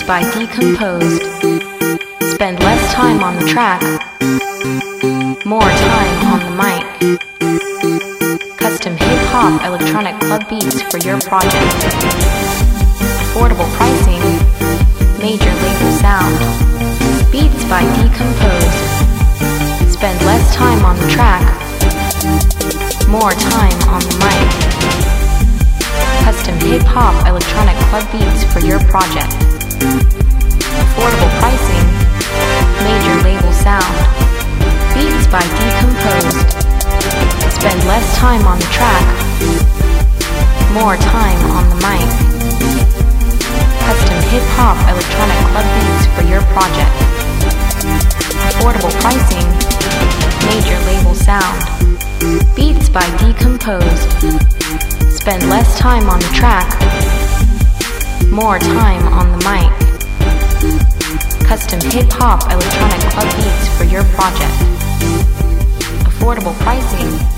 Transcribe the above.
by Decomposed. Spend less time on the track, more time on the mic. Custom hip-hop electronic club beats for your project. Affordable pricing, major label sound. Beats by Decomposed. Spend less time on the track, more time on the mic. Custom hip-hop electronic club beats for your project. Affordable pricing, major label sound. Beats by Decomposed. Spend less time on the track, more time on the mic. Custom hip-hop electronic club beats for your project. Affordable pricing, major label sound. Beats by Decomposed. Spend less time on the track, more time on the mic. Custom hip-hop electronic club beats for your project. Affordable pricing,